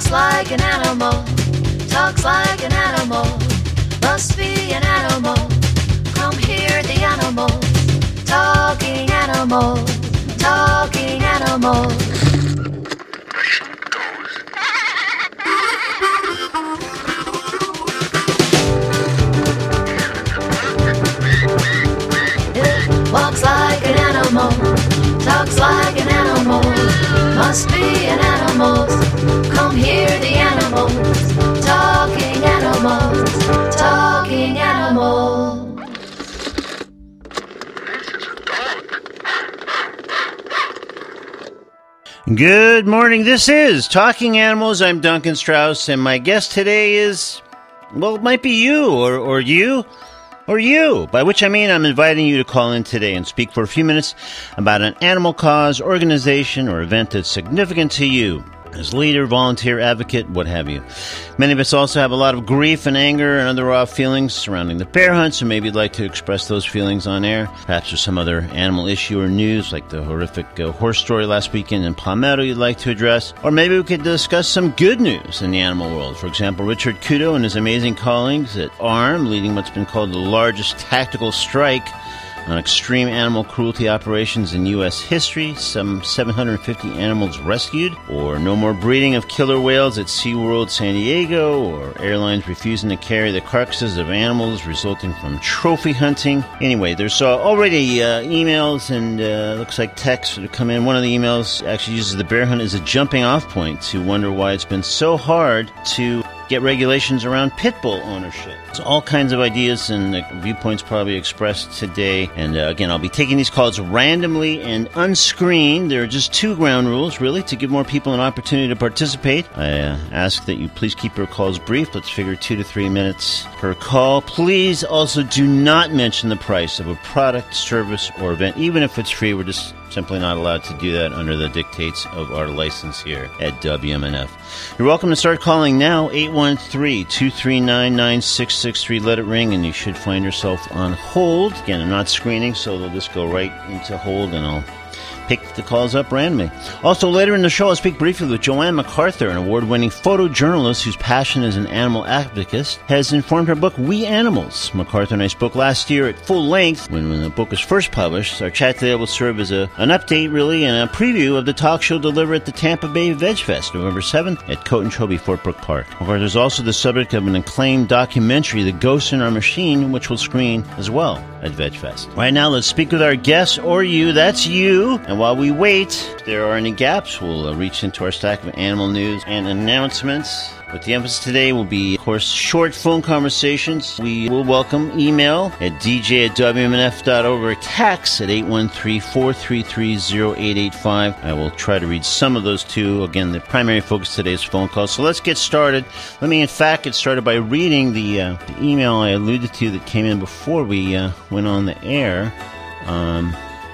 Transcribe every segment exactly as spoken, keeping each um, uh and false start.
Walks like an animal, talks like an animal, must be an animal. Come hear the animals, talking animals, talking animals. It walks like an animal, talks like an animal, must be an animal. Come hear the animals, talking animals, talking animals. Good morning. This is Talking Animals. I'm Duncan Strauss, and my guest today is, well, it might be you, or, or you, or you, by which I mean I'm inviting you to call in today and speak for a few minutes about an animal cause, organization, or event that's significant to you. As leader, volunteer, advocate, what have you. Many of us also have a lot of grief and anger and other raw feelings surrounding the bear hunt, so maybe you'd like to express those feelings on air. Perhaps there's some other animal issue or news, like the horrific uh, horse story last weekend in Palmetto you'd like to address. Or maybe we could discuss some good news in the animal world. For example, Richard Kudo and his amazing colleagues at ARM, leading what's been called the largest tactical strike on extreme animal cruelty operations in U S history, some seven hundred fifty animals rescued, or no more breeding of killer whales at SeaWorld San Diego, or airlines refusing to carry the carcasses of animals resulting from trophy hunting. Anyway, there's uh, already uh, emails and uh, looks like texts that have come in. One of the emails actually uses the bear hunt as a jumping off point to wonder why it's been so hard to get regulations around pit bull ownership. So all kinds of ideas and uh, viewpoints probably expressed today. And uh, again, I'll be taking these calls randomly and unscreened. There are just two ground rules, really, to give more people an opportunity to participate. I uh, ask that you please keep your calls brief. Let's figure two to three minutes per call. Please also do not mention the price of a product, service, or event. Even if it's free, we're just simply not allowed to do that under the dictates of our license here at W M N F. You're welcome to start calling now, eight one three, two three nine, nine six six three. Let it ring, and you should find yourself on hold. Again, I'm not screening, so they'll just go right into hold, and I'll pick the calls up randomly. Also, later in the show, I'll speak briefly with Joanne MacArthur, an award-winning photojournalist whose passion as an animal advocate has informed her book, We Animals. MacArthur and I spoke last year at full length when, when the book was first published. Our chat today will serve as a, an update, really, and a preview of the talk show delivered at the Tampa Bay Veg Fest, November seventh at Cotonchobee Fort Brook Park. MacArthur is also the subject of an acclaimed documentary, The Ghost in Our Machine, which will screen as well at Veg Fest. Right now, let's speak with our guest, or you, that's you, and while we wait, if there are any gaps, we'll uh, reach into our stack of animal news and announcements. But the emphasis today will be, of course, short phone conversations. We will welcome email at d j at w m n f dot org or text at eight one three, four three three, zero eight eight five. I will try to read some of those too. Again, the primary focus today is phone calls. So let's get started. Let me, in fact, get started by reading the, uh, the email I alluded to that came in before we uh, went on the air. Um...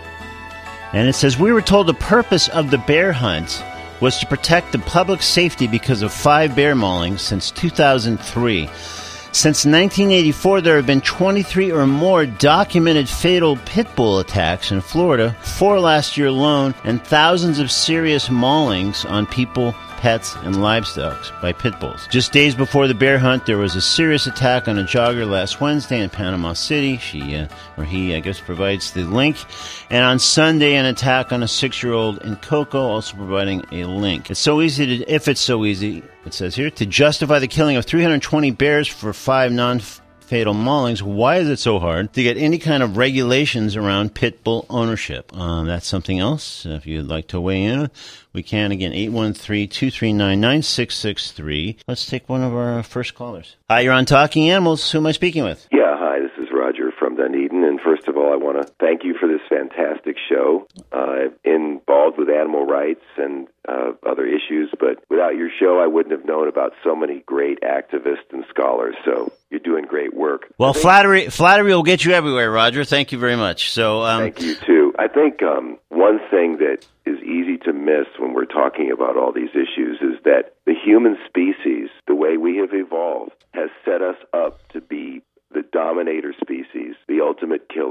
And it says, we were told the purpose of the bear hunt was to protect the public safety because of five bear maulings since two thousand three. Since nineteen eighty-four, there have been twenty-three or more documented fatal pit bull attacks in Florida, four last year alone, and thousands of serious maulings on people, pets, and livestock by pit bulls. Just days before the bear hunt, there was a serious attack on a jogger last Wednesday in Panama City. She, uh, or he, I guess, provides the link. And on Sunday, an attack on a six-year-old in Cocoa, also providing a link. It's so easy to, if it's so easy, it says here, to justify the killing of three hundred twenty bears for five non fatal maulings. Why is it so hard to get any kind of regulations around pit bull ownership? Um, that's something else. If you'd like to weigh in, we can. Again, eight one three, two three nine, nine six six three. Let's take one of our first callers. Hi, you're on Talking Animals. Who am I speaking with? Yeah, hi, this is Roger from Dunedin. And first of all, I want to thank you for this fantastic show. Uh, involved with animal rights and uh, other issues, but without your show, I wouldn't have known about so many great activists and scholars. So you're doing great work. Well, think, flattery flattery will get you everywhere, Roger. Thank you very much. So, um, thank you too. I think um, one thing that is easy to miss when we're talking about all these issues is that the human species, the way we have evolved, has set us up to be the dominator species, the ultimate killer,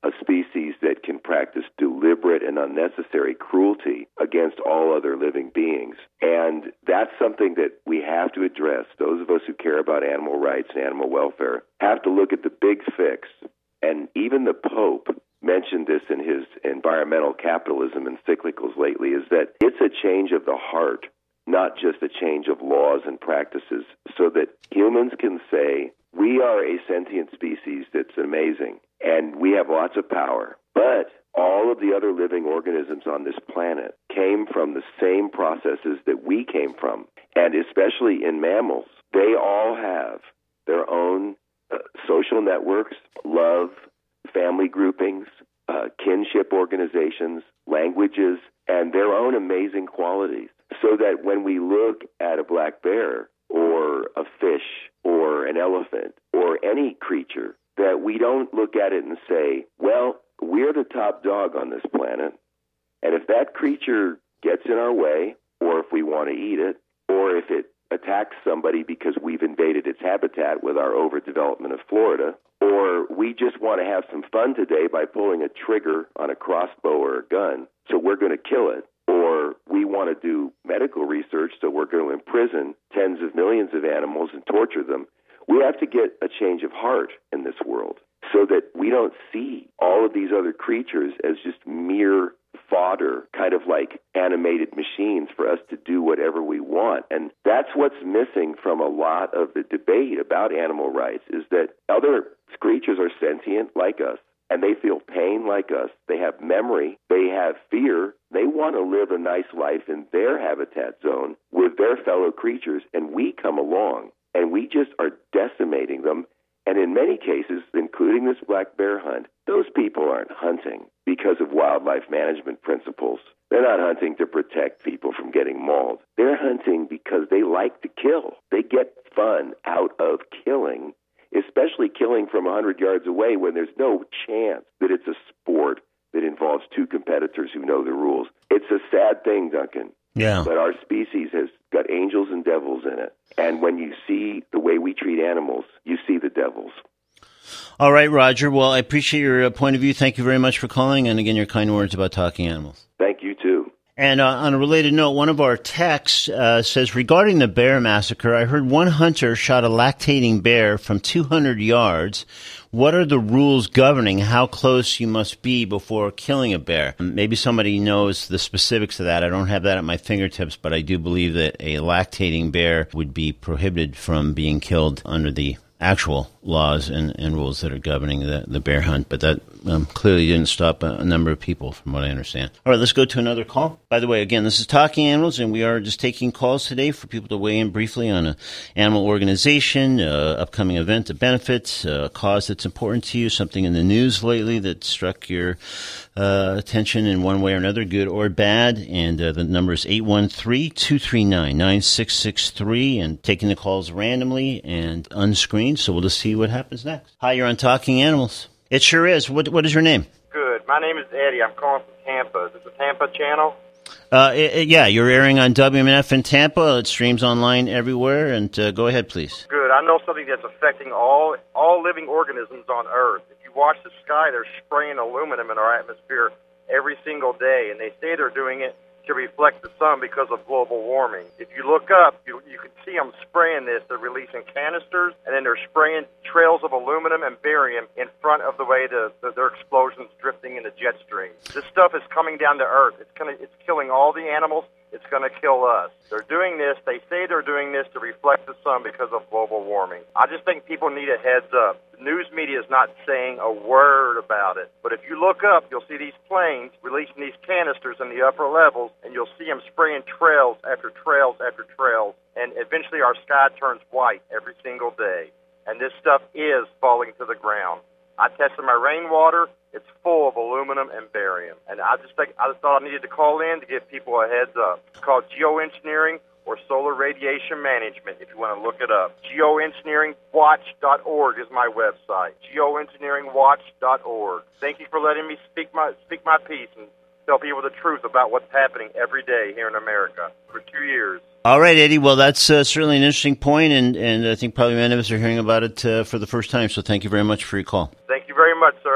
a species that can practice deliberate and unnecessary cruelty against all other living beings. And that's something that we have to address. Those of us who care about animal rights and animal welfare have to look at the big fix. And even the Pope mentioned this in his environmental capitalism encyclicals lately, is that it's a change of the heart, not just a change of laws and practices, so that humans can say, we are a sentient species that's amazing, and we have lots of power, but all of the other living organisms on this planet came from the same processes that we came from, and especially in mammals, they all have their own uh, social networks, love, family groupings, uh, kinship organizations, languages, and their own amazing qualities. So that when we look at a black bear or a fish or an elephant or any creature, that we don't look at it and say, well, we're the top dog on this planet, and if that creature gets in our way, or if we want to eat it, or if it attacks somebody because we've invaded its habitat with our overdevelopment of Florida, or we just want to have some fun today by pulling a trigger on a crossbow or a gun, so we're going to kill it, or we want to do medical research, so we're going to imprison tens of millions of animals and torture them, we have to get a change of heart in this world so that we don't see all of these other creatures as just mere fodder, kind of like animated machines for us to do whatever we want. And that's what's missing from a lot of the debate about animal rights, is that other creatures are sentient like us, and they feel pain like us. They have memory. They have fear. They want to live a nice life in their habitat zone with their fellow creatures, and we come along, and we just are decimating them. And in many cases, including this black bear hunt, those people aren't hunting because of wildlife management principles. They're not hunting to protect people from getting mauled. They're hunting because they like to kill. They get fun out of killing, especially killing from one hundred yards away when there's no chance that it's a sport that involves two competitors who know the rules. It's a sad thing, Duncan. Yeah. But our species has got angels and devils in it. And when you see the way we treat animals, you see the devils. All right, Roger. Well, I appreciate your uh, point of view. Thank you very much for calling, and again, your kind words about talking animals. Thank you, too. And uh, on a related note, one of our texts uh, says, regarding the bear massacre, I heard one hunter shot a lactating bear from two hundred yards. What are the rules governing how close you must be before killing a bear? Maybe somebody knows the specifics of that. I don't have that at my fingertips, but I do believe that a lactating bear would be prohibited from being killed under the actual laws and, and rules that are governing the, the bear hunt. But that um, clearly didn't stop a, a number of people, from what I understand. All right, let's go to another call. By the way, again, this is Talking Animals, and we are just taking calls today for people to weigh in briefly on an animal organization, uh, upcoming event, a benefit, a cause that's important to you, something in the news lately that struck your uh, attention in one way or another, good or bad. And uh, the number is eight one three, two three nine, nine six six three, and taking the calls randomly and unscreened. So we'll just see what happens next. Hi, you're on Talking Animals. It sure is. What What is your name? Good. My name is Eddie. I'm calling from Tampa. Is it the Tampa channel? Uh, it, it, yeah, you're airing on W M N F in Tampa. It streams online everywhere. And uh, go ahead, please. Good. I know something that's affecting all all living organisms on Earth. If you watch the sky, they're spraying aluminum in our atmosphere every single day, and they say they're doing it to reflect the sun because of global warming. If you look up, you, you can see them spraying this. They're releasing canisters, and then they're spraying trails of aluminum and barium in front of the way the, the, their explosions drifting in the jet stream. This stuff is coming down to Earth. It's gonna, it's killing all the animals. It's going to kill us. They're doing this. They say they're doing this to reflect the sun because of global warming. I just think people need a heads up. The news media is not saying a word about it. But if you look up, you'll see these planes releasing these canisters in the upper levels, and you'll see them spraying trails after trails after trails. And eventually our sky turns white every single day. And this stuff is falling to the ground. I tested my rainwater. It's full of aluminum and barium. And I just think I just thought I needed to call in to give people a heads up. It's called geoengineering or solar radiation management, if you want to look it up. geoengineering watch dot org is my website. geoengineering watch dot org. Thank you for letting me speak my speak my piece and tell people the truth about what's happening every day here in America for two years. All right, Eddie. Well, that's uh, certainly an interesting point, and, and I think probably many of us are hearing about it uh, for the first time, so thank you very much for your call. Thank you very much, sir.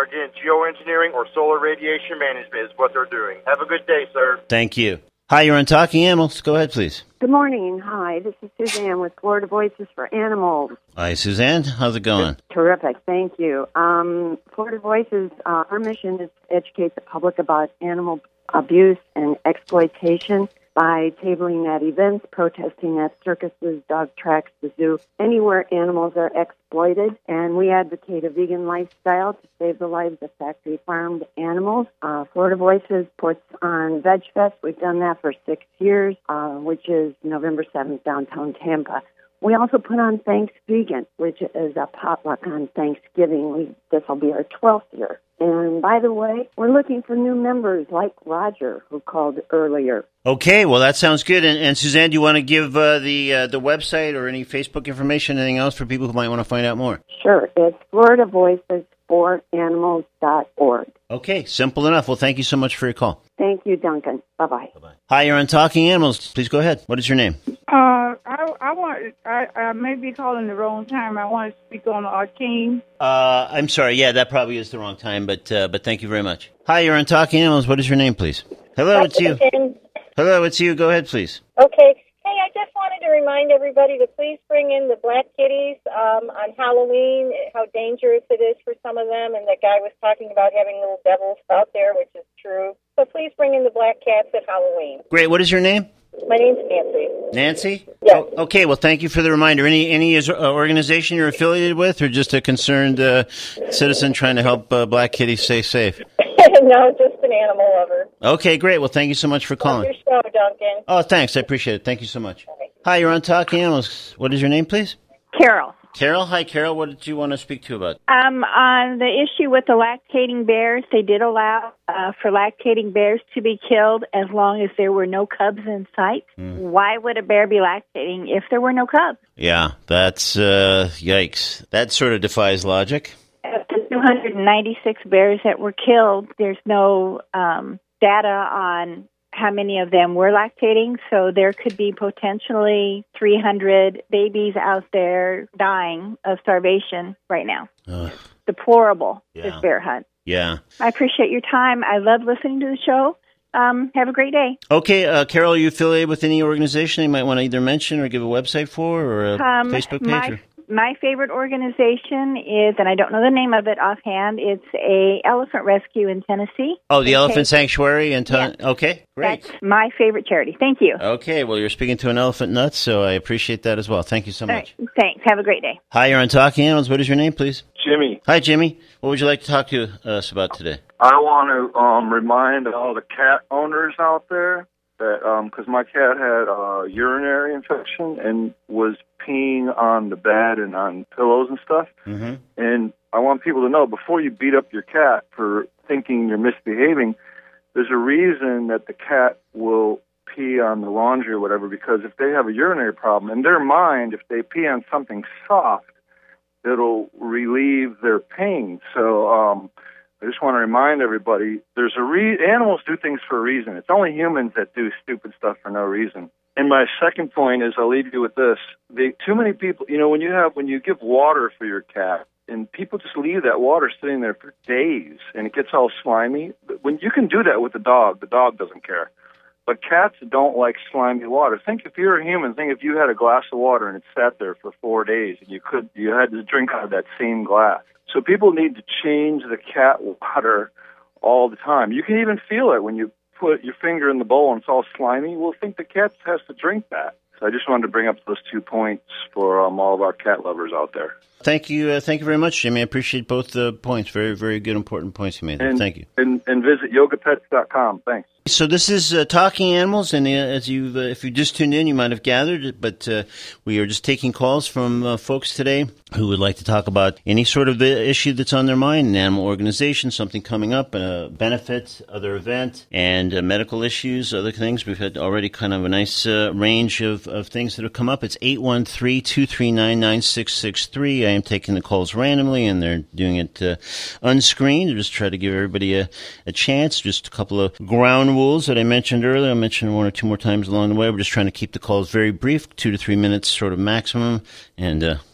Again, geoengineering or solar radiation management is what they're doing. Have a good day, sir. Thank you. Hi, you're on Talking Animals. Go ahead, please. Good morning. Hi, this is Suzanne with Florida Voices for Animals. Hi, Suzanne. How's it going? Terrific. Thank you. Um, Florida Voices, uh, our mission is to educate the public about animal abuse and exploitation by tabling at events, protesting at circuses, dog tracks, the zoo, anywhere animals are exploited. And we advocate a vegan lifestyle to save the lives of factory farmed animals. Uh, Florida Voices puts on Veg Fest. We've done that for six years, uh, which is November seventh, downtown Tampa. We also put on Thanks Vegan, which is a potluck on Thanksgiving. We, this will be our twelfth year. And by the way, we're looking for new members like Roger, who called earlier. Okay, well, that sounds good. And, and Suzanne, do you want to give uh, the uh, the website or any Facebook information, anything else for people who might want to find out more? Sure. It's Florida Voices for Animals dot org. Okay, simple enough. Well, thank you so much for your call. Thank you, Duncan. Bye-bye. Bye-bye. Hi, you're on Talking Animals. Please go ahead. What is your name? Uh, I, I want. I, I may be calling the wrong time. I want to speak on our team. Uh, I'm sorry. Yeah, that probably is the wrong time, but uh, but thank you very much. Hi, you're on Talking Animals. What is your name, please? Hello, it's you. Hello, it's you. Go ahead, please. Okay. Hey, I just wanted to remind everybody to please bring in the black kitties um, on Halloween, how dangerous it is for some of them, and the guy was talking about having little devils out there, which is true. So please bring in the black cats at Halloween. Great. What is your name? My name's Nancy. Nancy? Yes. Oh, okay, well, thank you for the reminder. Any any uh, organization you're affiliated with, or just a concerned uh, citizen trying to help uh, black kitties stay safe? No, just an animal lover. Okay, great. Well, thank you so much for calling. Love your show, Duncan. Oh, thanks. I appreciate it. Thank you so much. Okay. Hi, you're on Talking Animals. What is your name, please? Carol. Carol? Hi, Carol. What did you want to speak to about? Um, on the issue with the lactating bears, they did allow uh, for lactating bears to be killed as long as there were no cubs in sight. Mm. Why would a bear be lactating if there were no cubs? Yeah, that's, uh, yikes. That sort of defies logic. Of the two hundred ninety-six bears that were killed, there's no um, data on how many of them were lactating, so there could be potentially three hundred babies out there dying of starvation right now. Uh, Deplorable, yeah. This bear hunt. Yeah. I appreciate your time. I love listening to the show. Um, have a great day. Okay, uh, Carol, are you affiliated with any organization you might want to either mention or give a website for, or a um, Facebook page? My- or? My favorite organization is, and I don't know the name of it offhand, it's a elephant rescue in Tennessee. Oh, the okay. Elephant Sanctuary in Tennessee? Yeah. Okay, great. That's my favorite charity. Thank you. Okay, well, you're speaking to an elephant nut, so I appreciate that as well. Thank you so much. Right. Thanks. Have a great day. Hi, you're on Talking Animals. What is your name, please? Jimmy. Hi, Jimmy. What would you like to talk to us about today? I want to um, remind all the cat owners out there that, because um, my cat had a urinary infection and was peeing on the bed and on pillows and stuff. Mm-hmm. And I want people to know, before you beat up your cat for thinking you're misbehaving, there's a reason that the cat will pee on the laundry or whatever, because if they have a urinary problem, in their mind, if they pee on something soft, it'll relieve their pain. So um, I just want to remind everybody, there's a re- animals do things for a reason. It's only humans that do stupid stuff for no reason. And my second point is, I'll leave you with this. They, too many people, you know, when you have, when you give water for your cat, and people just leave that water sitting there for days, and it gets all slimy. When you can do that with the dog, the dog doesn't care. But cats don't like slimy water. Think if you're a human, think if you had a glass of water and it sat there for four days, and you could, you had to drink out of that same glass. So people need to change the cat water all the time. You can even feel it when you put your finger in the bowl and it's all slimy. Well, think the cat has to drink that. So I just wanted to bring up those two points for um, all of our cat lovers out there. Thank you. Uh, thank you very much, Jimmy. I appreciate both the points. Very, very good, important points you made. And, thank you. And, and visit yoga pets dot com. Thanks. So this is uh, Talking Animals, and uh, as you, uh, if you just tuned in, you might have gathered, but uh, we are just taking calls from uh, folks today who would like to talk about any sort of issue that's on their mind, an animal organization, something coming up, a benefit, other event, and uh, medical issues, other things. We've had already kind of a nice uh, range of, of things that have come up. It's eight one three, two three nine, nine six six three. I am taking the calls randomly, and they're doing it uh, unscreened. Just try to give everybody a, a chance. Just a couple of ground rules that I mentioned earlier. I mentioned one or two more times along the way. We're just trying to keep the calls very brief, two to three minutes sort of maximum, and uh,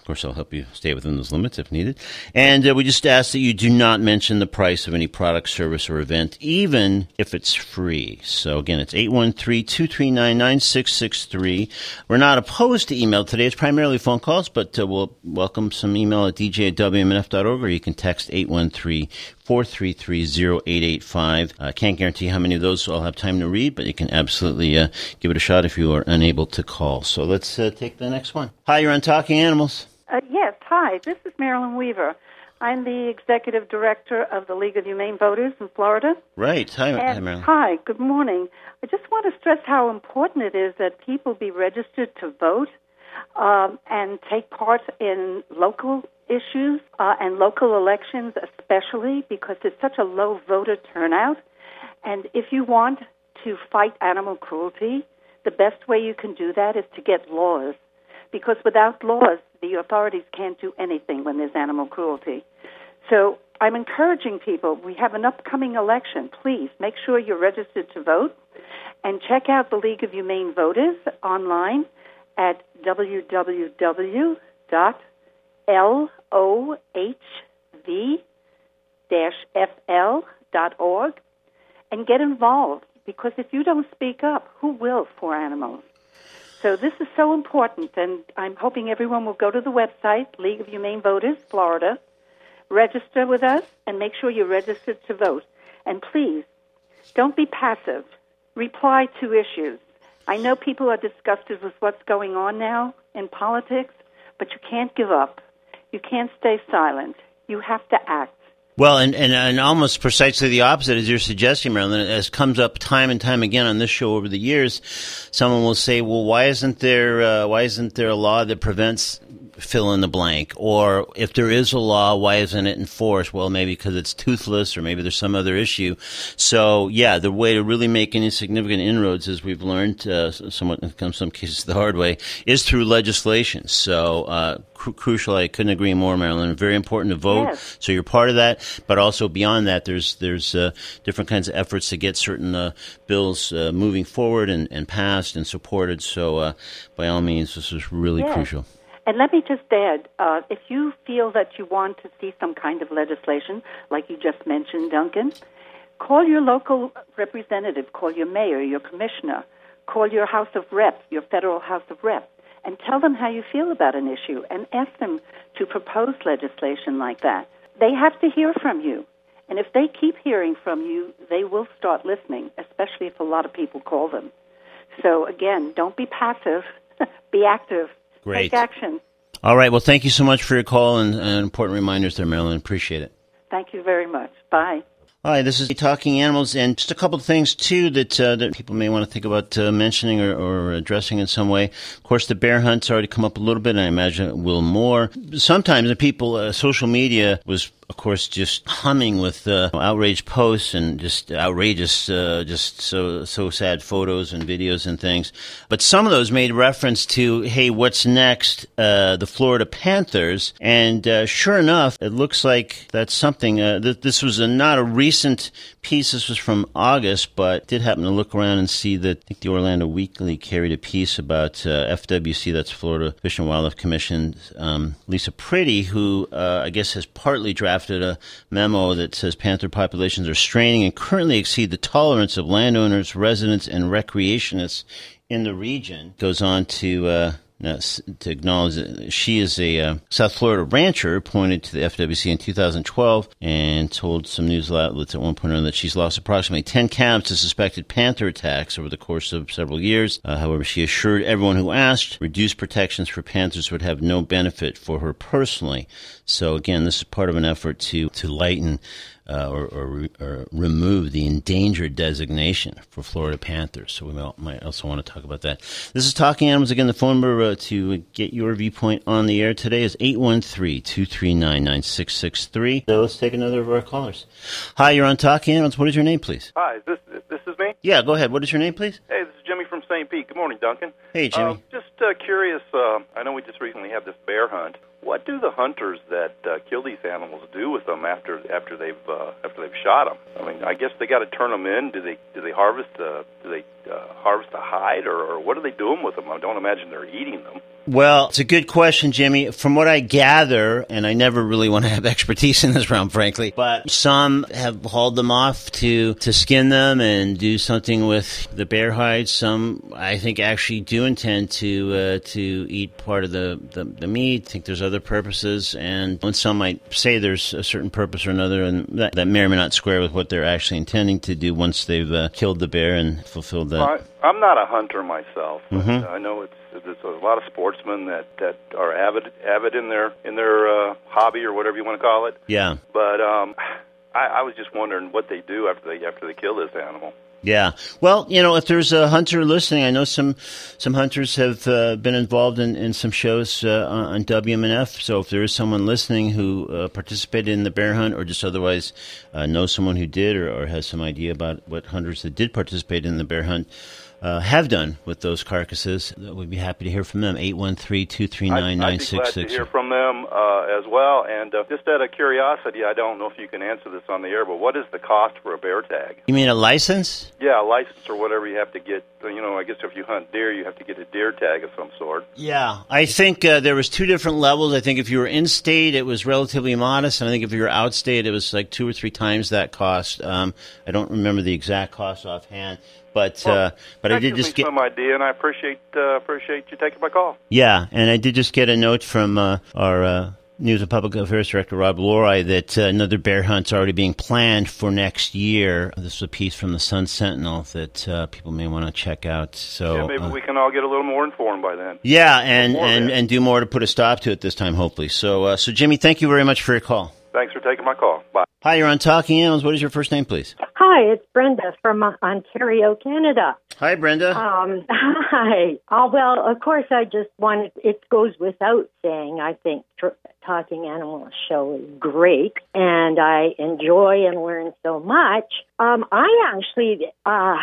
Of course, I'll help you stay within those limits if needed. And uh, we just ask that you do not mention the price of any product, service, or event, even if it's free. So, again, it's eight one three, two three nine, nine six six three. We're not opposed to email today. It's primarily phone calls, but uh, we'll welcome some email at d j at w m n f dot org, or you can text eight one three, four three three, zero eight eight five. I uh, can't guarantee how many of those I'll have time to read, but you can absolutely uh, give it a shot if you are unable to call. So let's uh, take the next one. Hi, you're on Talking Animals. Uh, yes, hi. This is Marilyn Weaver. I'm the executive director of the League of Humane Voters in Florida. Right. Hi, and, hi Marilyn. Hi, good morning. I just want to stress how important it is that people be registered to vote um, and take part in local issues uh, and local elections especially, because there's such a low voter turnout. And if you want to fight animal cruelty, the best way you can do that is to get laws, because without laws, the authorities can't do anything when there's animal cruelty. So I'm encouraging people, we have an upcoming election. Please make sure you're registered to vote, and check out the League of Humane Voters online at w w w dot l o h v dash f l dot org and get involved, because if you don't speak up, who will for animals? So this is so important, and I'm hoping everyone will go to the website, League of Humane Voters, Florida, register with us, and make sure you're registered to vote. And please, don't be passive. Reply to issues. I know people are disgusted with what's going on now in politics, but you can't give up. You can't stay silent. You have to act. Well, and, and, and almost precisely the opposite as you're suggesting, Marilyn, as comes up time and time again on this show over the years. Someone will say, well, why isn't there, uh, why isn't there a law that prevents fill in the blank? Or if there is a law, why isn't it enforced? Well, maybe because it's toothless, or maybe there's some other issue. So, yeah, the way to really make any significant inroads, as we've learned, uh, somewhat in some cases the hard way, is through legislation. So, uh, cr- crucial. I couldn't agree more, Marilyn. Very important to vote. Yes. So you're part of that. But also beyond that, there's there's uh, different kinds of efforts to get certain uh, bills uh, moving forward and, and passed and supported. So, uh, by all means, this is really yes. crucial. And let me just add, uh, if you feel that you want to see some kind of legislation, like you just mentioned, Duncan, call your local representative, call your mayor, your commissioner, call your House of Reps, your federal House of Reps, and tell them how you feel about an issue, and ask them to propose legislation like that. They have to hear from you. And if they keep hearing from you, they will start listening, especially if a lot of people call them. So, again, don't be passive. Be active. Great. Take action. All right. Well, thank you so much for your call and, and important reminders there, Marilyn. Appreciate it. Thank you very much. Bye. Hi, this is Talking Animals, and just a couple of things, too, that uh, that people may want to think about uh, mentioning or, or addressing in some way. Of course, the bear hunt's already come up a little bit, and I imagine it will more. Sometimes the people, uh, social media was, of course, just humming with uh, outraged posts and just outrageous, uh, just so so sad photos and videos and things. But some of those made reference to, hey, what's next? Uh, the Florida Panthers. And uh, sure enough, it looks like that's something. Uh, th- this was a, not a recent piece. This was from August, but did happen to look around and see that I think the Orlando Weekly carried a piece about uh, F W C, that's Florida Fish and Wildlife Commission, um, Lisa Pretty, who uh, I guess has partly drafted a memo that says panther populations are straining and currently exceed the tolerance of landowners, residents, and recreationists in the region. Goes on to uh, to acknowledge that she is a uh, South Florida rancher appointed to the F W C in two thousand twelve, and told some news outlets at one point or another that she's lost approximately ten calves to suspected panther attacks over the course of several years. Uh, however, she assured everyone who asked reduced protections for panthers would have no benefit for her personally. So again, this is part of an effort to, to lighten Uh, or, or, or remove the endangered designation for Florida panthers. So we might also want to talk about that. This is Talking Animals. Again, the phone number uh, to get your viewpoint on the air today is eight one three, two three nine, nine six six three. So let's take another of our callers. Hi, you're on Talking Animals. What is your name, please? Hi, this this is me? Yeah, go ahead. What is your name, please? Hey, this is Jimmy from Saint Pete. Good morning, Duncan. Hey, Jimmy. Uh, just uh, curious, uh, I know we just recently had this bear hunt. what do the hunters that uh, kill these animals do with them after after they've uh, after they've shot them? I mean, I guess they got to turn them in. Do they do they harvest uh, do they uh, harvest the hide, or, or what are they doing with them? I don't imagine they're eating them. Well, it's a good question, Jimmy. From what I gather, and I never really want to have expertise in this realm, frankly, but some have hauled them off to, to skin them and do something with the bear hides. Some, I think, actually do intend to uh, to eat part of the, the, the meat. I think there's other purposes, and some might say there's a certain purpose or another, and that, that may or may not square with what they're actually intending to do once they've uh, killed the bear and fulfilled that. Well, I, I'm not a hunter myself, but Mm-hmm. I know it's there's a lot of sportsmen that, that are avid avid in their in their uh, hobby or whatever you want to call it. Yeah. But um, I, I was just wondering what they do after they after they kill this animal. Yeah. Well, you know, if there's a hunter listening, I know some some hunters have uh, been involved in, in some shows uh, on W M N F. So if there is someone listening who uh, participated in the bear hunt or just otherwise uh, knows someone who did or, or has some idea about what hunters that did participate in the bear hunt uh, have done with those carcasses, we'd be happy to hear from them. eight one three, two three nine, nine six six. I'd be glad to hear from them uh, as well. And uh, just out of curiosity, I don't know if you can answer this on the air, but what is the cost for a bear tag? You mean a license? Yeah, a license or whatever you have to get. You know, I guess if you hunt deer, you have to get a deer tag of some sort. Yeah, I think uh, there was two different levels. I think if you were in-state, it was relatively modest, and I think if you were out-state, it was like two or three times that cost. Um, I don't remember the exact cost offhand, but well, uh, but I did gives just me get some idea, and I appreciate uh, appreciate you taking my call. Yeah, and I did just get a note from uh, our uh, News and Public Affairs Director, Rob Lorai, that uh, another bear hunt's already being planned for next year. This is a piece from the Sun Sentinel that uh, people may want to check out. So Yeah, maybe uh, we can all get a little more informed by then. yeah, and, more and, then. and do more to put a stop to it this time, hopefully. So, uh, so Jimmy, thank you very much for your call. Thanks for taking my call. Bye. Hi, you're on Talking Animals. What is your first name, please? Hi, it's Brenda from uh, Ontario, Canada. Hi, Brenda. Um, hi. Oh, well, of course, I just wanted, it goes without saying, I think tr- Talking Animals show is great, and I enjoy and learn so much. Um, I actually, uh,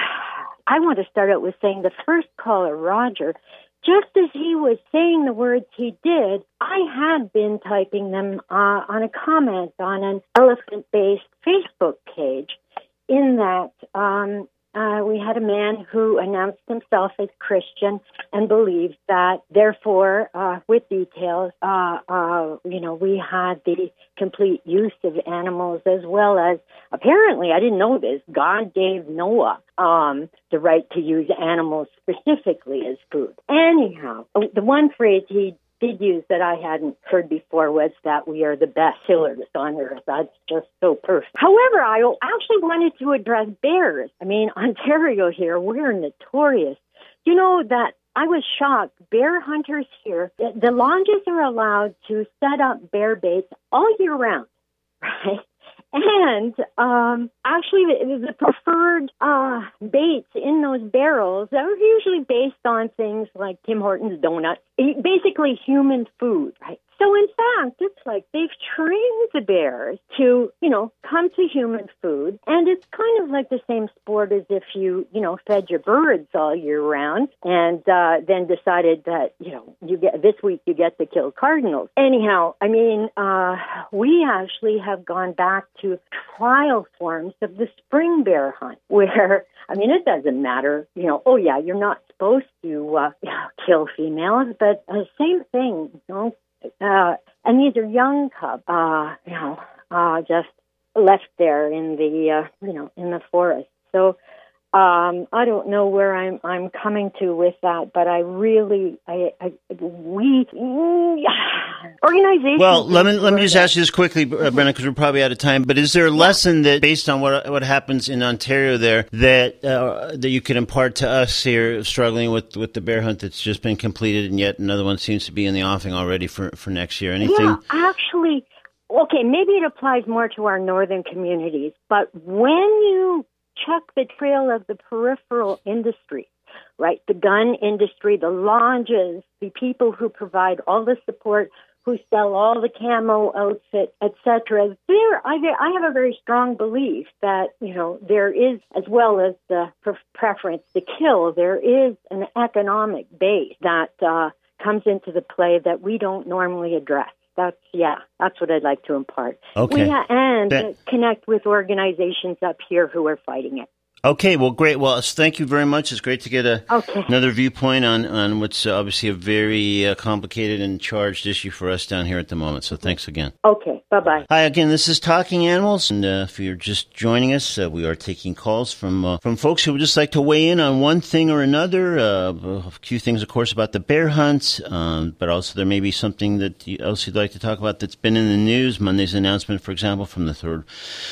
I want to start out with saying the first caller, Roger, just as he was saying the words he did, I had been typing them uh, on a comment on an elephant-based Facebook page in that um, uh, we had a man who announced himself as Christian and believed that, therefore, uh, with details, uh, uh, you know, we had the complete use of animals as well as, apparently, I didn't know this, God gave Noah um, the right to use animals specifically as food. Anyhow, the one phrase he did use that I hadn't heard before was that we are the best killers on earth. That's just so perfect. However, I actually wanted to address bears. I mean, Ontario here, we're notorious. You know that I was shocked. Bear hunters here, the lodges are allowed to set up bear baits all year round, right? And um, actually, the, the preferred uh, baits in those barrels are usually based on things like Tim Hortons donuts, basically human food, right? So, in fact, it's like they've trained the bears to, you know, come to human food. And it's kind of like the same sport as if you, you know, fed your birds all year round and uh, then decided that, you know, you get this week you get to kill cardinals. Anyhow, I mean, uh, we actually have gone back to trial forms of the spring bear hunt where, I mean, it doesn't matter, you know, oh, yeah, you're not supposed to uh, kill females, but uh, same thing, you know. Uh, and these are young cubs, uh, you know, uh, just left there in the, uh, you know, in the forest. So um, I don't know where I'm I'm coming to with that, but I really, I, I we organizations. Well, let me let me just ask you this quickly, uh, Brenna, because we're probably out of time. But is there a lesson that, based on what what happens in Ontario, there that uh, that you could impart to us here, struggling with, with the bear hunt that's just been completed, and yet another one seems to be in the offing already for, for next year? Anything? Yeah, actually, okay, maybe it applies more to our northern communities, but when you check the trail of the peripheral industry, right, the gun industry, the lodges, the people who provide all the support, who sell all the camo outfit, et cetera. There, I, I have a very strong belief that, you know, there is, as well as the pre- preference to kill, there is an economic base that uh, comes into the play that we don't normally address. that's yeah, that's what I'd like to impart. Okay. Yeah, and That- connect with organizations up here who are fighting it. Okay, well, great. Well, thank you very much. It's great to get a Okay. another viewpoint on, on what's obviously a very uh, complicated and charged issue for us down here at the moment. So thanks again. Okay, bye-bye. Hi, again, this is Talking Animals, and uh, if you're just joining us, uh, we are taking calls from uh, from folks who would just like to weigh in on one thing or another. Uh, a few things, of course, about the bear hunt, um, but also there may be something that you, else you'd like to talk about that's been in the news. Monday's announcement, for example, from the third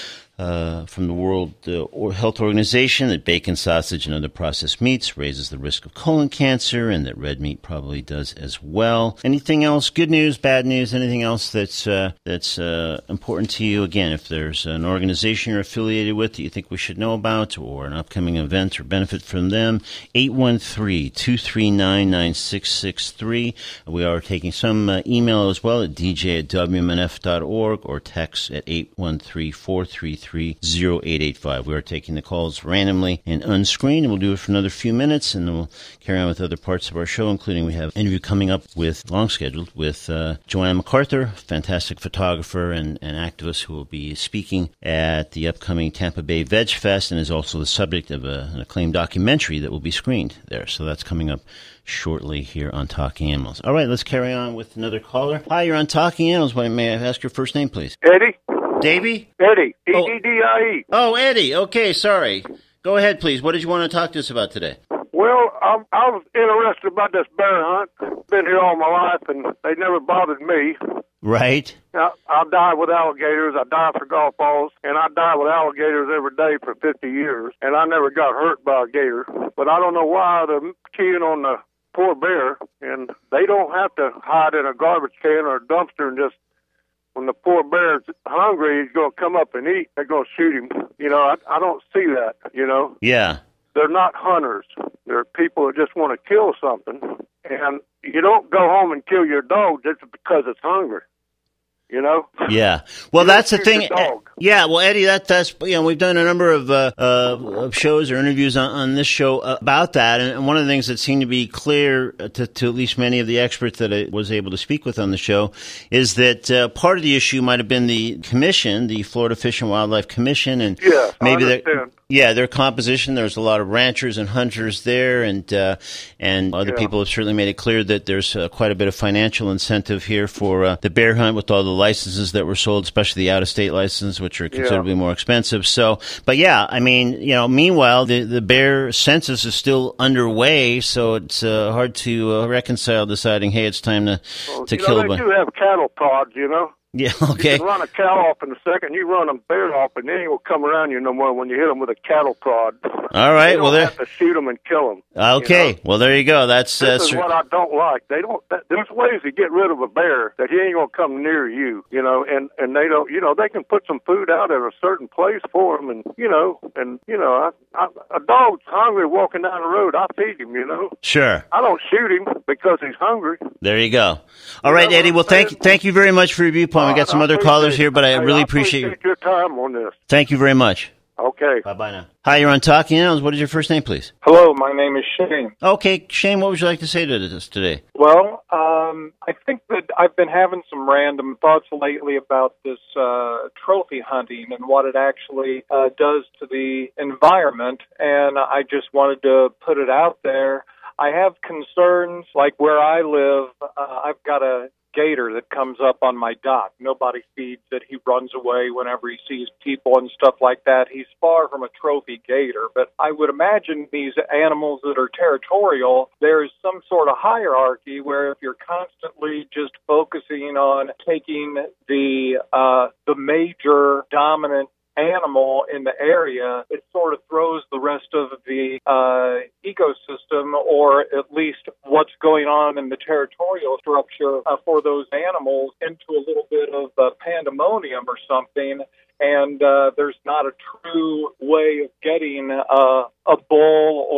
Uh, from the World uh, Health Organization that bacon, sausage, and other processed meats raises the risk of colon cancer, and that red meat probably does as well. Anything else? Good news, bad news? Anything else that's uh, that's uh, important to you? Again, if there's an organization you're affiliated with that you think we should know about, or an upcoming event or benefit from them, eight one three, two three nine, nine six six three. We are taking some uh, email as well at d j at w m n f dot org or text at eight one three, four three three, zero eight eight five. We are taking the calls randomly and unscreened, and we'll do it for another few minutes, and then we'll carry on with other parts of our show, including we have an interview coming up with, long scheduled, with uh, Joanna MacArthur, fantastic photographer and, and activist who will be speaking at the upcoming Tampa Bay Veg Fest and is also the subject of a, an acclaimed documentary that will be screened there. So that's coming up shortly here on Talking Animals. All right, let's carry on with another caller. Hi, you're on Talking Animals. May I ask your first name, please? Eddie? Davey? Eddie. E D D I E. Oh, Eddie. Okay, sorry. Go ahead, please. What did you want to talk to us about today? Well, I, I was interested about this bear hunt. Been here all my life, and they never bothered me. Right. I, I dive with alligators. I dive for golf balls, and I dive with alligators every day for fifty years, and I never got hurt by a gator. But I don't know why they're keying on the poor bear, and they don't have to hide in a garbage can or a dumpster and just, when the poor bear's hungry, he's going to come up and eat. They're going to shoot him. You know, I, I don't see that, you know. Yeah. They're not hunters. They're people that just want to kill something. And you don't go home and kill your dog just because it's hungry. You know? Yeah. Well, You that's the don't thing. shoot your dog. Yeah. Well, Eddie, that that's you know we've done a number of uh, uh, of shows or interviews on, on this show about that, and one of the things that seemed to be clear to, to at least many of the experts that I was able to speak with on the show is that uh, part of the issue might have been the commission, the Florida Fish and Wildlife Commission, and yeah, maybe I that. understand. Yeah, their composition. There's a lot of ranchers and hunters there, and uh, and other Yeah. people have certainly made it clear that there's uh, quite a bit of financial incentive here for uh, the bear hunt with all the licenses that were sold, especially the out-of-state license, which are considerably more expensive. So, but yeah, I mean, you know, meanwhile, the the bear census is still underway, so it's uh, hard to uh, reconcile deciding, hey, it's time to Well, to you kill know, a they bunch. do have cattle pods, you know. Yeah, You okay. can run a cow off in a second. You run a bear off, and they ain't gonna come around you no more when you hit them with a cattle prod. All right, They don't well, there. have to shoot them and kill them. Okay, well, there you go. That's This uh, is cer- what I don't like. They don't. That, there's ways to get rid of a bear that he ain't gonna come near you, you know. And and they don't. You know, they can put some food out at a certain place for him, and you know, and you know, I, I, a dog's hungry walking down the road. I feed him, you know. Sure. I don't shoot him because he's hungry. There you go. All right, Eddie. Well, thank thank you very much for your viewpoint. We got some I other appreciate callers it. here, but I Hey, really I appreciate appreciate your time on this. Thank you very much. Okay. Bye bye now. Hi, you're on Talking Animals. What is your first name, please? Hello, my name is Shane. Okay, Shane, what would you like to say to us today? Well, um, I think that I've been having some random thoughts lately about this uh, trophy hunting and what it actually uh, does to the environment, and I just wanted to put it out there. I have concerns, like where I live, uh, I've got a gator that comes up on my dock. Nobody feeds it. He runs away whenever he sees people and stuff like that. He's far from a trophy gator, but I would imagine these animals that are territorial, there's some sort of hierarchy where if you're constantly just focusing on taking the uh, the major dominant animal in the area, it sort of throws the rest of the uh, ecosystem, or at least what's going on in the territorial structure uh, for those animals, into a little bit of uh, pandemonium or something. And uh, there's not a true way of getting uh, a bull or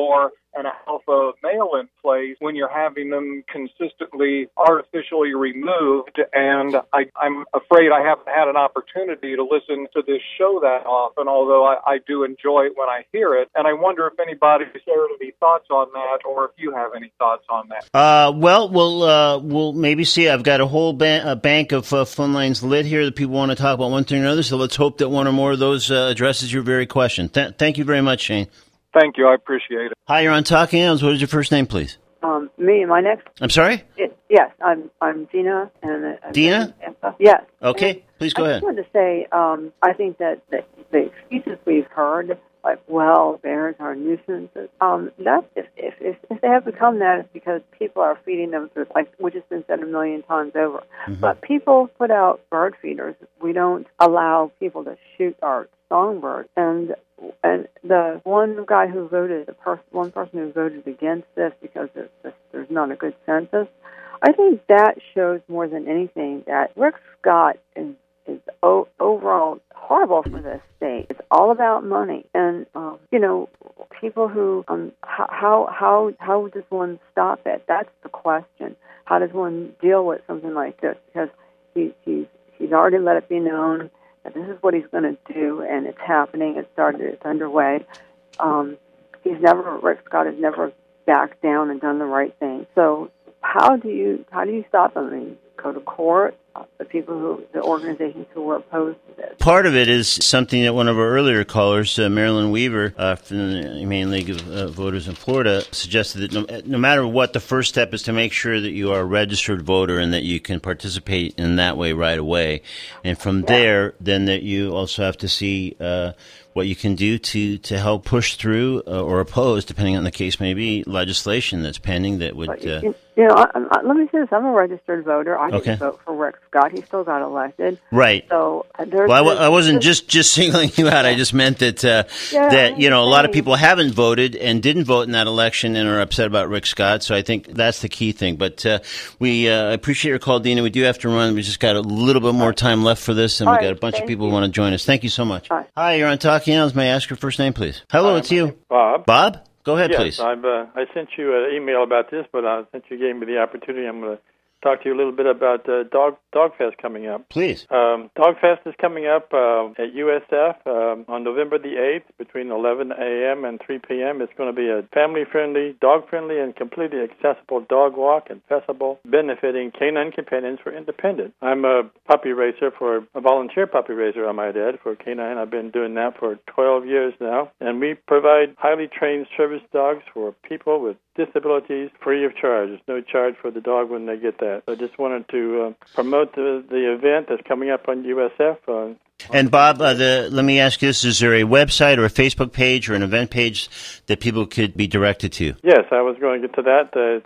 and a alpha male in place when you're having them consistently artificially removed. And I, I'm afraid I haven't had an opportunity to listen to this show that often, although I, I do enjoy it when I hear it. And I wonder if anybody shared any thoughts on that, or if you have any thoughts on that. Uh, well, we'll uh, we'll maybe see. I've got a whole ba- a bank of uh, phone lines lit here that people want to talk about one thing or another. So let's hope that one or more of those uh, addresses your very question. Th- thank you very much, Shane. Thank you. I appreciate it. Hi, you're on Talking Animals. What is your first name, please? Um, me, my next. I'm sorry? It, yes, I'm I'm Dina. And uh, Dina? Uh, yes. Okay, and please go I ahead. just wanted to say, um, I think that the, the excuses we've heard, like, well, bears are nuisances, um, that's, if, if, if, if they have become that, it's because people are feeding them, through, like, which has been said a million times over. Mm-hmm. But people put out bird feeders. We don't allow people to shoot our songbirds. And And the one guy who voted, the pers- one person who voted against this because there's, there's not a good census, I think that shows more than anything that Rick Scott is, is o- overall horrible for this state. It's all about money. And, um, you know, people who, um, how, how, how does one stop it? That's the question. How does one deal with something like this? Because he, he's, he's already let it be known that this is what he's going to do, and it's happening. It started. It's underway. Um, he's never. Rick Scott has never backed down and done the right thing. So, how do you how do you stop him? I mean, go to court. Uh, the people who, the organizations who were opposed to this. Part of it is something that one of our earlier callers, uh, Marilyn Weaver, uh, from the Humane League of uh, Voters in Florida, suggested that no, no matter what, the first step is to make sure that you are a registered voter and that you can participate in that way right away. And from yeah. there, then that you also have to see uh, what you can do to, to help push through uh, or oppose, depending on the case may be, legislation that's pending that would... Uh, you, you know, I, I, let me say this. I'm a registered voter. I didn't okay. vote for Rick Scott. He still got elected. Right. So uh, there's, well, I, w- there's, I wasn't just, just singling you out. I just meant that uh, yeah, that you know a lot of people haven't voted and didn't vote in that election and are upset about Rick Scott. So I think that's the key thing. But uh, we uh, appreciate your call, Dina. We do have to run. We just got a little bit more time left for this, and All we right, got a bunch of people you. who want to join us. Thank you so much. Hi, Hi you're on Talking Animals. May I ask your first name, please? Hello, Hi, it's you, Bob. Bob. Go ahead, yes, please. I've, uh, I sent you an email about this, but uh, since you gave me the opportunity, I'm going to talk to you a little bit about uh, Dog Dogfest coming up. Please. Um, Dogfest is coming up uh, at U S F um, on November the eighth between eleven a.m. and three p.m. It's going to be a family-friendly, dog-friendly, and completely accessible dog walk and festival benefiting canine companions for independence. I'm a puppy raiser, for a volunteer puppy raiser, I might add, for canine. I've been doing that for twelve years now, and we provide highly trained service dogs for people with disabilities free of charge. There's no charge for the dog when they get that. So I just wanted to uh, promote the, the event that's coming up on U S F. Uh, and Bob, uh, the, let me ask you this. Is there a website or a Facebook page or an event page that people could be directed to? Yes, I was going to get to that. Uh,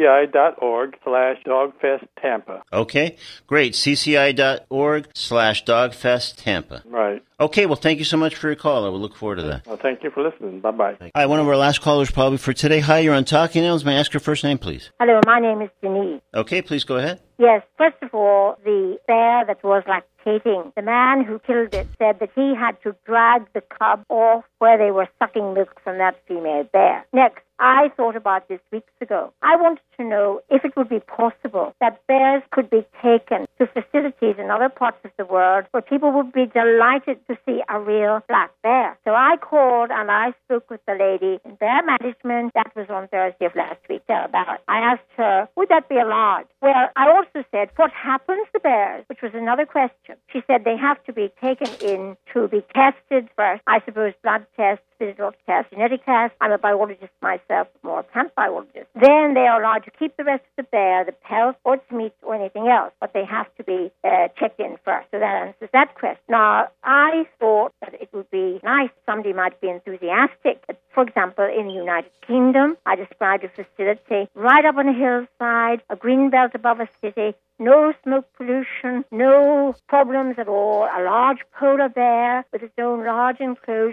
cci.org slash Dogfest Tampa. Okay, great. cci.org slash Dogfest Tampa. Right. Okay, well, thank you so much for your call. I will look forward to that. Well, thank you for listening. Bye-bye. All right, one of our last callers probably for today. Hi, you're on Talking Animals. May I ask your first name, please? Hello, my name is Denise. Okay, please go ahead. Yes, first of all, the bear that was lactating, the man who killed it said that he had to drag the cub off where they were sucking milk from that female bear. Next, I thought about this weeks ago. I wanted to know if it would be possible that bears could be taken to facilities in other parts of the world where people would be delighted to see a real black bear. So I called and I spoke with the lady in bear management. That was on Thursday of last week, thereabout. I asked her, would that be allowed? Well, I also said, what happens to bears? Which was another question. She said they have to be taken in to be tested first. I suppose blood tests, physical tests, genetic tests. I'm a biologist myself, more plant biologist. Then they are allowed to keep the rest of the bear, the pelt, or its meat, or anything else, but they have to be uh, checked in first. So that answers that question. Now, I thought that it would be nice, somebody might be enthusiastic. For example, in the United Kingdom, I described a facility right up on a hillside, a green belt above a city, no smoke pollution, no problems at all, a large polar bear with its own large enclosure,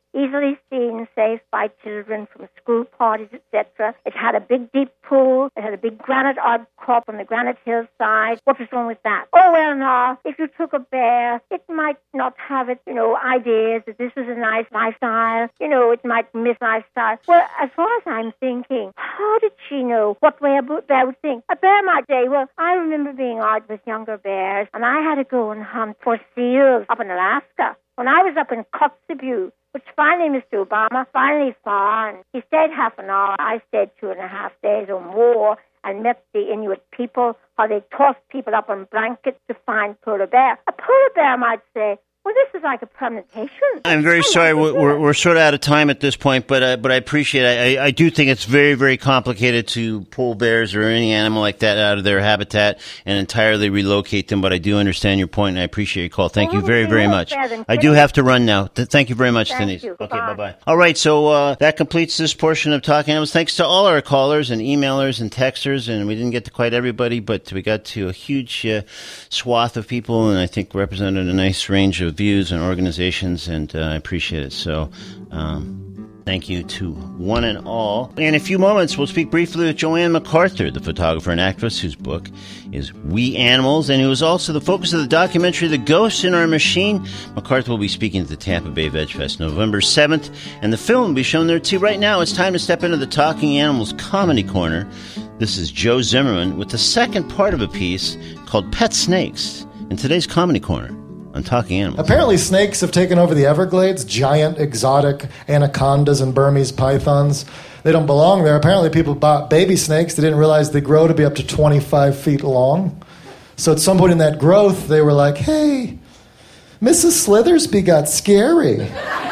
easily seen, safe by children from school parties, et cetera. It had a big, deep pool. It had a big granite outcrop on the granite hillside. What was wrong with that? Oh, well, no. If you took a bear, it might not have its, you know, ideas that this is a nice lifestyle. You know, it might miss lifestyle. Well, as far as I'm thinking, how did she know what way a bear would think? A bear might say, well, I remember being out with younger bears, and I had to go and hunt for seals up in Alaska. When I was up in Kotzebue, which finally, Mister Obama, finally found. He stayed half an hour. I stayed two and a half days or more and met the Inuit people, how they tossed people up on blankets to find polar bear. A polar bear might say, well, this is like a premonition. I'm very sorry. We're, we're, we're sort of out of time at this point, but uh, but I appreciate it. I, I do think it's very, very complicated to pull bears or any animal like that out of their habitat and entirely relocate them, but I do understand your point, and I appreciate your call. Thank you very, very much. I do have to run now. Th- Thank you very much, Thank Denise. you. Okay, Bye. bye-bye. All right, so uh, that completes this portion of Talking Animals. Thanks to all our callers and emailers and texters, and we didn't get to quite everybody, but we got to a huge uh, swath of people, and I think represented a nice range of views and organizations, and uh, I appreciate it. So um, thank you to one and all. In a few moments, we'll speak briefly with Joanne MacArthur, the photographer and actress whose book is We Animals, and who is also the focus of the documentary The Ghost in Our Machine. MacArthur will be speaking at the Tampa Bay Veg Fest November seventh, and the film will be shown there too. Right now, it's time to step into the Talking Animals Comedy Corner. This is Joe Zimmerman with the second part of a piece called Pet Snakes in today's Comedy Corner on Talking Animals. Apparently snakes have taken over the Everglades, giant exotic anacondas and Burmese pythons. They don't belong there. Apparently people bought baby snakes. They didn't realize they grow to be up to twenty-five feet long. So at some point in that growth, they were like, hey, Missus Slithersby got scary.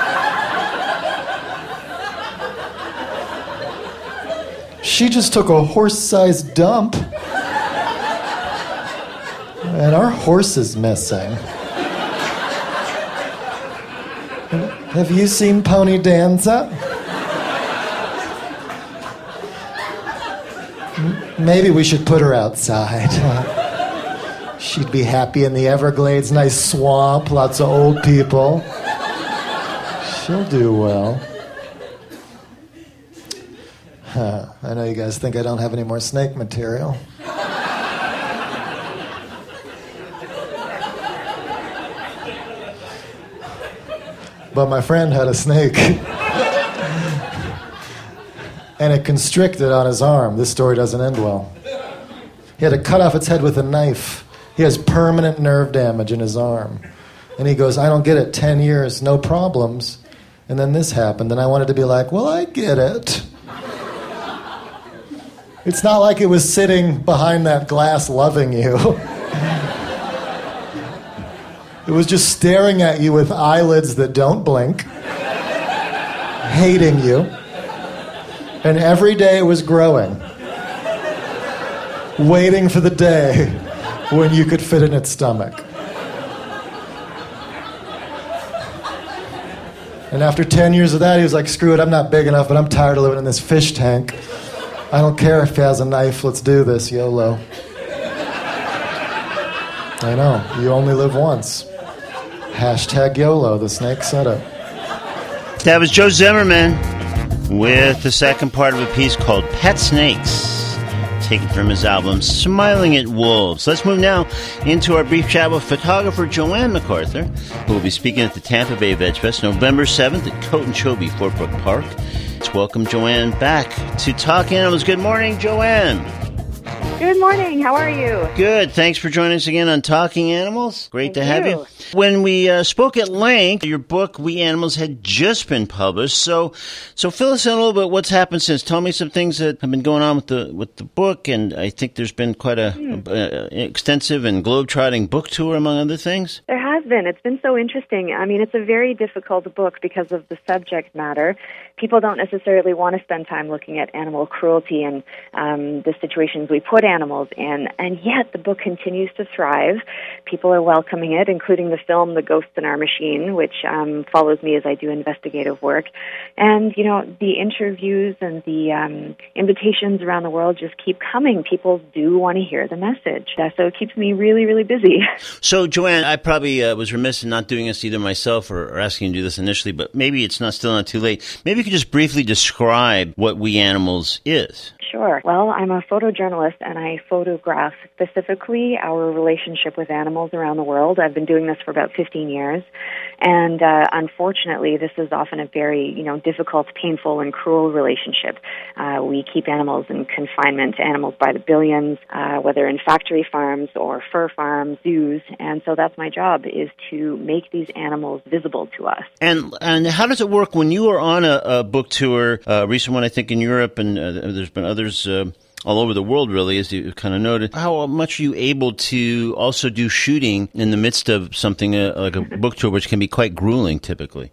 She just took a horse-sized dump. And our horse is missing. Have you seen Pony Danza? Maybe we should put her outside. She'd be happy in the Everglades, nice swamp, lots of old people. She'll do well. Huh. I know you guys think I don't have any more snake material. But my friend had a snake. And it constricted on his arm. This story doesn't end well. He had to cut off its head with a knife. He has permanent nerve damage in his arm. And he goes, I don't get it, ten years, no problems. And then this happened, and I wanted to be like, well, I get it. It's not like it was sitting behind that glass loving you. It was just staring at you with eyelids that don't blink, hating you. And every day it was growing, waiting for the day when you could fit in its stomach. And after ten years of that, he was like, screw it, I'm not big enough, but I'm tired of living in this fish tank. I don't care if he has a knife, let's do this, YOLO. I know, you only live once. Hashtag YOLO, the snake said it. That was Joe Zimmerman with the second part of a piece called Pet Snakes, taken from his album Smiling at Wolves. Let's move now into our brief chat with photographer Joanne MacArthur, who will be speaking at the Tampa Bay Veg Fest November seventh at Cotonchobee Fort Brook Park. Let's welcome Joanne back to Talking Animals. Good morning, Joanne. Good morning. How are you? Good. Thanks for joining us again on Talking Animals. Great Thank to have you. you. When we uh, spoke at length, your book, We Animals, had just been published. So so fill us in a little bit what's happened since. Tell me some things that have been going on with the with the book. And I think there's been quite a, hmm. a, a extensive and globe-trotting book tour, among other things. There has been. It's been so interesting. I mean, it's a very difficult book because of the subject matter. People don't necessarily want to spend time looking at animal cruelty and um, the situations we put animals in, and yet the book continues to thrive. People are welcoming it, including the film The Ghost in Our Machine, which um, follows me as I do investigative work. And, you know, the interviews and the um, invitations around the world just keep coming. People do want to hear the message. Uh, so it keeps me really, really busy. So, Joanne, I probably uh, was remiss in not doing this either myself or, or asking you to do this initially, but maybe it's not still not too late. Maybe you could just briefly describe what We Animals is. Sure. Well, I'm a photojournalist, and I photograph specifically our relationship with animals around the world. I've been doing this for about fifteen years, and uh, unfortunately, this is often a very, you know, difficult, painful, and cruel relationship. Uh, we keep animals in confinement, animals by the billions, uh, whether in factory farms or fur farms, zoos, and so that's my job, is to make these animals visible to us. And and how does it work when you are on a, a book tour, a uh, recent one I think in Europe, and uh, there's been other Others uh, all over the world, really, as you kind of noted. How much are you able to also do shooting in the midst of something uh, like a book tour, which can be quite grueling typically?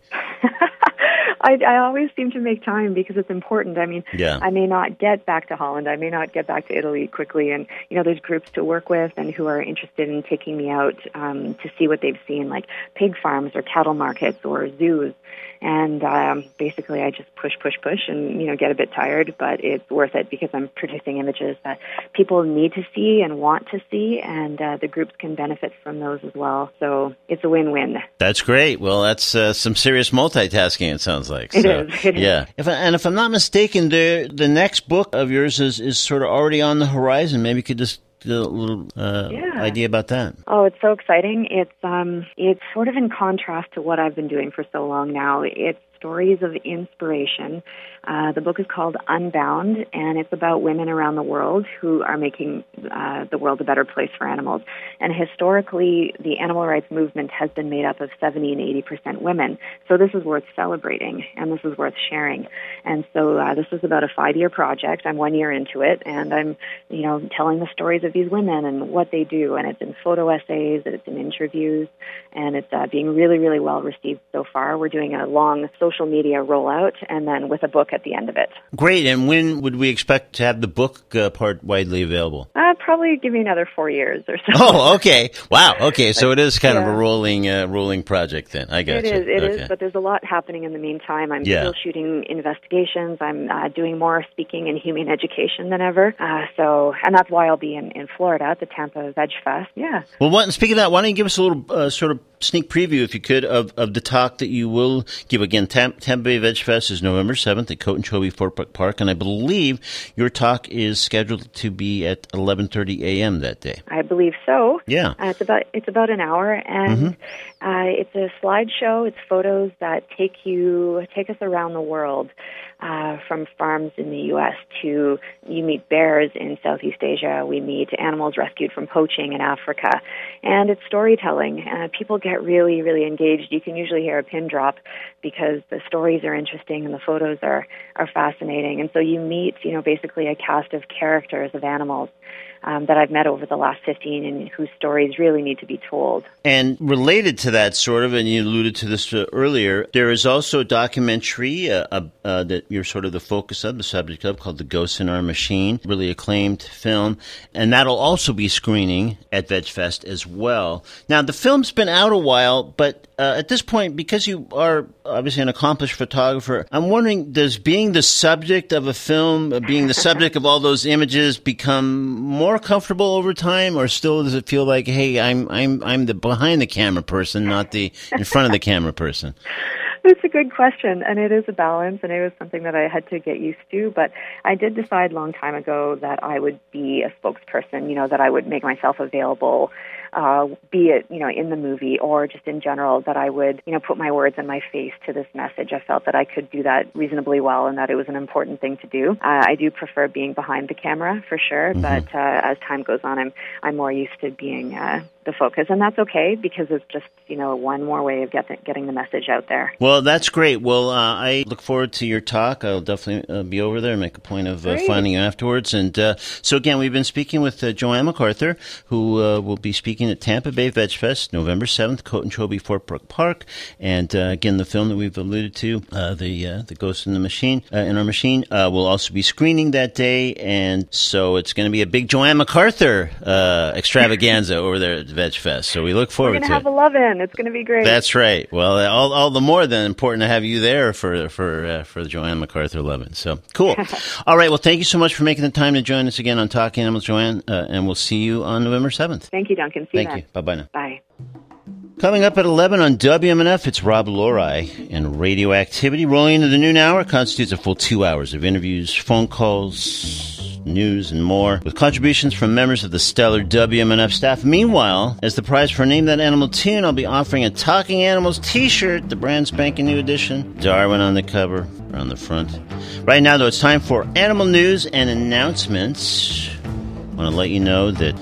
I, I always seem to make time because it's important. I mean, yeah. I may not get back to Holland. I may not get back to Italy quickly. And, you know, there's groups to work with and who are interested in taking me out um, to see what they've seen, like pig farms or cattle markets or zoos. And um, basically, I just push, push, push, and you know, get a bit tired. But it's worth it because I'm producing images that people need to see and want to see, and uh, the groups can benefit from those as well. So it's a win-win. That's great. Well, that's uh, some serious multitasking. It sounds like. It so, is. It yeah. is. If I, and if I'm not mistaken, the the next book of yours is is sort of already on the horizon. Maybe you could just. A little uh, yeah. idea about that. Oh, it's so exciting. It's um, it's sort of in contrast to what I've been doing for so long now. It's stories of inspiration. Uh, the book is called Unbound, and it's about women around the world who are making uh, the world a better place for animals. And historically, the animal rights movement has been made up of seventy and eighty percent women. So this is worth celebrating, and this is worth sharing. And so uh, this is about a five-year project. I'm one year into it, and I'm, you know, telling the stories of these women and what they do. And it's in photo essays, and it's in interviews, and it's uh, being really, really well received so far. We're doing a long social media rollout, and then with a book at the end of it. Great. And when would we expect to have the book uh, part widely available? Uh, probably give me another four years or so. Oh, okay. Wow. Okay. So it is kind yeah. of a rolling uh, rolling project then. I got it you. It is. It okay. is. But there's a lot happening in the meantime. I'm yeah. still shooting investigations. I'm uh, doing more speaking in humane education than ever. Uh, so, and that's why I'll be in, in Florida at the Tampa Veg Fest. Yeah. Well, what, speaking of that, why don't you give us a little uh, sort of sneak preview, if you could, of, of the talk that you will give. Again, Tam- Tampa Bay Veg Fest is November seventh at Cotonchobee Fort Brook Park, and I believe your talk is scheduled to be at eleven thirty a.m. that day. I believe so. Yeah. Uh, it's about it's about an hour, and mm-hmm. uh, it's a slideshow. It's photos that take you take us around the world, uh, from farms in the U S to you meet bears in Southeast Asia. We meet animals rescued from poaching in Africa, and it's storytelling. Uh, people get really, really engaged. You can usually hear a pin drop because the stories are interesting and the photos are, are fascinating. And so you meet, you know, basically a cast of characters of animals um, that I've met over the last fifteen and whose stories really need to be told. And related to that, sort of, and you alluded to this uh, earlier, there is also a documentary uh, uh, uh, that you're sort of the focus of, the subject of, called The Ghost in Our Machine, really acclaimed film, and that'll also be screening at VegFest as well. Now, the film's been out a while, but uh, at this point, because you are obviously an accomplished photographer, I'm wondering, does being the subject of a film, uh, being the subject of all those images, become more comfortable over time, or still does it feel like, hey, I'm I'm I'm the behind the camera person, not the in front of the camera person? It's a good question, and it is a balance, and it was something that I had to get used to, but I did decide a long time ago that I would be a spokesperson, you know, that I would make myself available, uh, be it, you know, in the movie or just in general, that I would, you know, put my words and my face to this message. I felt that I could do that reasonably well and that it was an important thing to do. Uh, I do prefer being behind the camera, for sure, mm-hmm. but uh, as time goes on, I'm, I'm more used to being uh, the focus, and that's okay because it's just, you know, one more way of get the, getting the message out there. Well, that's great. Well, uh, I look forward to your talk. I'll definitely uh, be over there and make a point of uh, finding you afterwards. And uh, so, again, we've been speaking with uh, Joanne MacArthur, who uh, will be speaking at Tampa Bay Veg Fest, November seventh, Cotonchobee Fort Brook Park. And, uh, again, the film that we've alluded to, uh, the uh, the Ghost in the Machine, uh, in Our Machine, uh, will also be screening that day. And so it's going to be a big Joanne MacArthur uh, extravaganza over there at Veg Fest. So we look forward to it. We're going to have a love-in. It's going to be great. That's right. Well, all, all the more then important to have you there for for uh, for the Joanne MacArthur Love-In. So cool. All right. Well, thank you so much for making the time to join us again on Talking Animals, Joanne, uh, and we'll see you on November seventh. Thank you, Duncan. See thank you you. Bye bye now. Bye. Coming up at eleven on W M N F, it's Rob Lori and Radioactivity. Rolling into the noon hour constitutes a full two hours of interviews, phone calls, news, and more, with contributions from members of the stellar W M N F staff. Meanwhile, as the prize for Name That Animal Tune, I'll be offering a Talking Animals t-shirt, the brand spanking new edition. Darwin on the cover, or on the front. Right now, though, it's time for animal news and announcents. I want to let you know that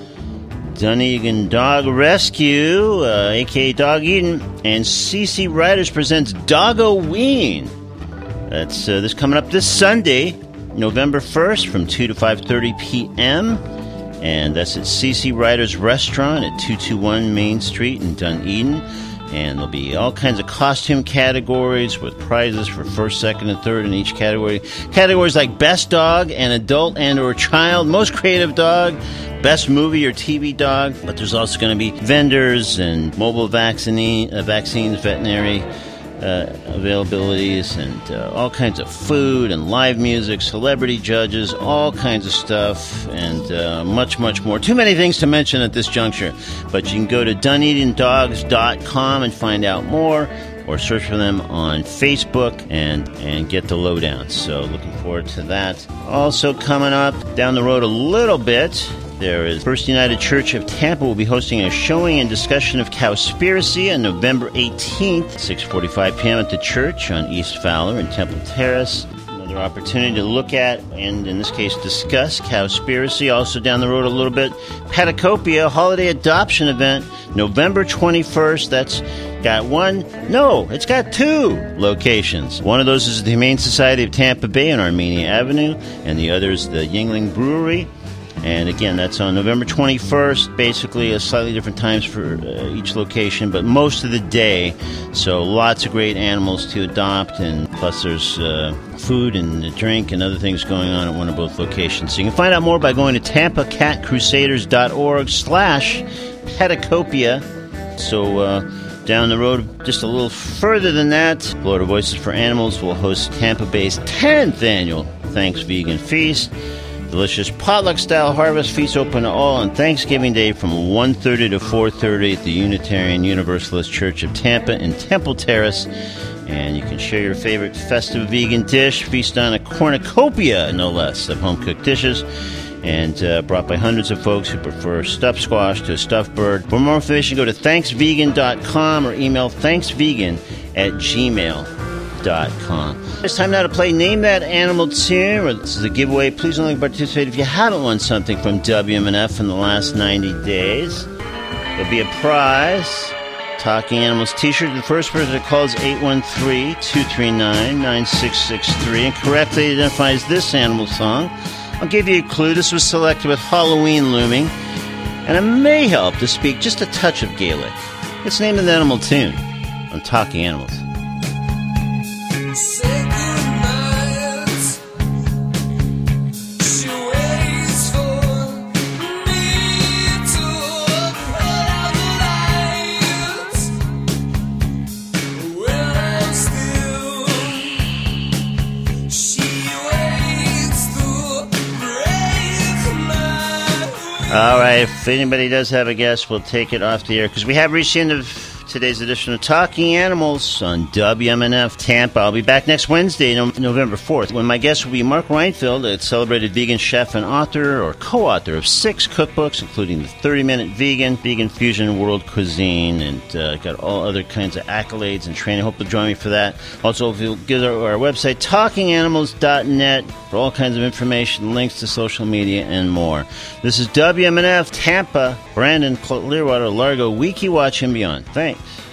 Dunedin Dog Rescue, uh, a k a. Dog Eden, and C C Riders presents Dog-O-Ween. That's uh, this coming up this Sunday, November first, from two to five thirty p.m., and that's at C C Riders Restaurant at two twenty-one Main Street in Dunedin. And there'll be all kinds of costume categories with prizes for first, second, and third in each category. Categories like Best Dog and Adult and or Child, Most Creative Dog, Best Movie or T V Dog. But there's also going to be vendors and mobile vaccine, uh, vaccines, veterinary uh, availabilities, and uh, all kinds of food and live music, celebrity judges, all kinds of stuff, and uh, much, much more. Too many things to mention at this juncture, but you can go to dunedin dogs dot com and find out more, or search for them on Facebook and, and get the lowdown. So looking forward to that. Also coming up down the road a little bit, there is First United Church of Tampa will be hosting a showing and discussion of Cowspiracy on November eighteenth, six forty-five p.m. at the church on East Fowler and Temple Terrace. Another opportunity to look at, and in this case discuss, Cowspiracy. Also down the road a little bit, Petacopia, holiday adoption event, November twenty-first. That's got one, no, it's got two locations. One of those is the Humane Society of Tampa Bay on Armenia Avenue, and the other is the Yingling Brewery. And again, that's on November twenty-first, basically a slightly different times for uh, each location, but most of the day. So lots of great animals to adopt, and plus there's uh, food and drink and other things going on at one of both locations. So you can find out more by going to tampa cat crusaders dot org slash Petacopia. So uh, down the road, just a little further than that, Florida Voices for Animals will host Tampa Bay's tenth annual Thanks Vegan Feast. Delicious potluck-style harvest feast open to all on Thanksgiving Day from one thirty to four thirty at the Unitarian Universalist Church of Tampa in Temple Terrace. And you can share your favorite festive vegan dish, feast on a cornucopia, no less, of home-cooked dishes, and uh, brought by hundreds of folks who prefer stuffed squash to a stuffed bird. For more information, go to thanks vegan dot com or email thanksvegan at gmail dot com. It's time now to play Name That Animal Tune. This is a giveaway. Please only participate if you haven't won something from W M N F in the last ninety days. There'll be a prize. Talking Animals t-shirt. The first person that calls eight one three, two three nine, nine six six three and correctly identifies this animal song, I'll give you a clue. This was selected with Halloween looming, and it may help to speak just a touch of Gaelic. It's Name That Animal Tune on Talking Animals. All right, if anybody does have a guess, we'll take it off the air, because we have reached the end of today's edition of Talking Animals on W M N F Tampa. I'll be back next Wednesday, no- November fourth, when my guest will be Mark Reinfeld, a celebrated vegan chef and author or co-author of six cookbooks, including the thirty-minute Vegan, Vegan Fusion, World Cuisine, and uh, got all other kinds of accolades and training. Hope you'll join me for that. Also, if you'll give our, our website, talking animals dot net, for all kinds of information, links to social media, and more. This is W M N F Tampa, Brandon, Clearwater, Largo, Weeki Watch, and beyond. Thanks.